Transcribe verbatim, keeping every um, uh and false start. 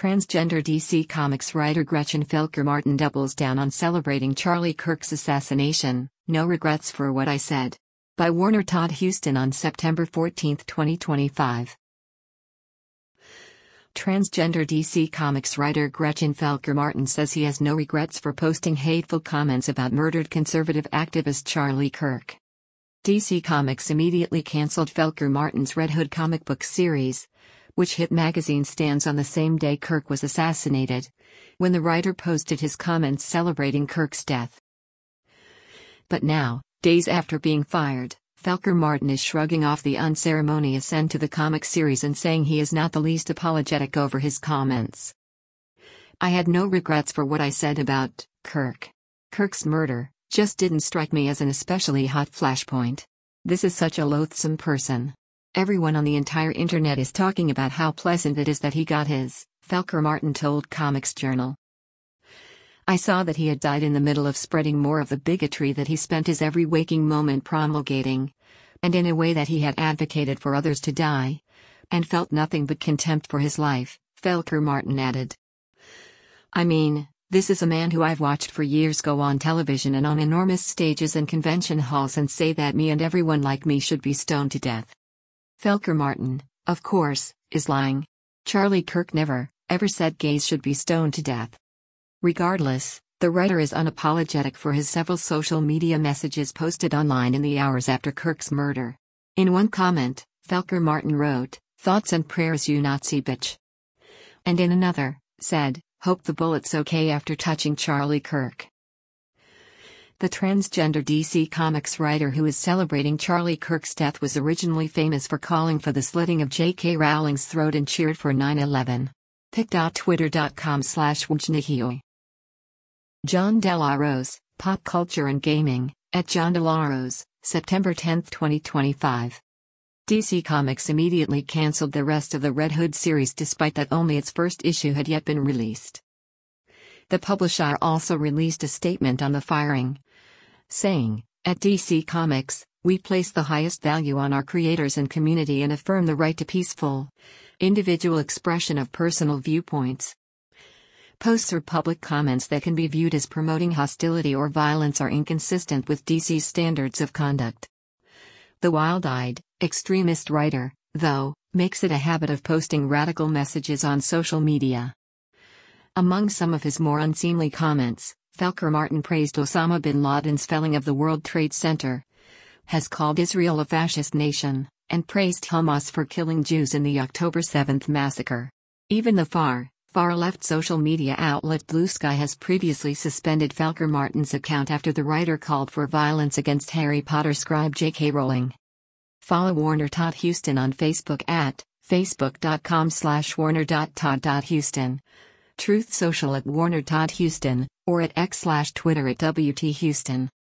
Transgender D C Comics writer Gretchen Felker Martin doubles down on celebrating Charlie Kirk's assassination, "No regrets for what I said." By Warner Todd Huston on September fourteenth, twenty twenty-five. Transgender D C Comics writer Gretchen Felker Martin says he has no regrets for posting hateful comments about murdered conservative activist Charlie Kirk. D C Comics immediately cancelled Felker Martin's Red Hood comic book series, which hit magazine stands on the same day Kirk was assassinated, when the writer posted his comments celebrating Kirk's death. But now, days after being fired, Felker Martin is shrugging off the unceremonious end to the comic series and saying he is not the least apologetic over his comments. "I had no regrets for what I said about Kirk. Kirk's murder just didn't strike me as an especially hot flashpoint. This is such a loathsome person. Everyone on the entire internet is talking about how pleasant it is that he got his," Felker Martin told Comics Journal. "I saw that he had died in the middle of spreading more of the bigotry that he spent his every waking moment promulgating, and in a way that he had advocated for others to die, and felt nothing but contempt for his life," Felker Martin added. "I mean, this is a man who I've watched for years go on television and on enormous stages and convention halls and say that me and everyone like me should be stoned to death. Felker Martin, of course, is lying. Charlie Kirk never, ever said gays should be stoned to death." Regardless, the writer is unapologetic for his several social media messages posted online in the hours after Kirk's murder. In one comment, Felker Martin wrote, "Thoughts and prayers, you Nazi bitch." And in another, said, "Hope the bullet's okay after touching Charlie Kirk." The transgender D C Comics writer who is celebrating Charlie Kirk's death was originally famous for calling for the slitting of J K Rowling's throat and cheered for nine eleven. pic dot twitter dot com slash wjnihio. John Delarose, Pop Culture and Gaming, at John Delarose, September tenth, twenty twenty-five. D C Comics immediately cancelled the rest of the Red Hood series despite that only its first issue had yet been released. The publisher also released a statement on the firing, saying, "At D C Comics, we place the highest value on our creators and community and affirm the right to peaceful, individual expression of personal viewpoints. Posts or public comments that can be viewed as promoting hostility or violence are inconsistent with D C's standards of conduct." The wild-eyed, extremist writer, though, makes it a habit of posting radical messages on social media. Among some of his more unseemly comments, Felker Martin praised Osama bin Laden's felling of the World Trade Center, has called Israel a fascist nation, and praised Hamas for killing Jews in the October seventh massacre. Even the far, far-left social media outlet Blue Sky has previously suspended Felker Martin's account after the writer called for violence against Harry Potter scribe J K Rowling. Follow Warner Todd Huston on Facebook at facebook dot com slash warner dot todd dot huston, Truth Social at Warner Todd Huston, or at X slash Twitter at W T Huston.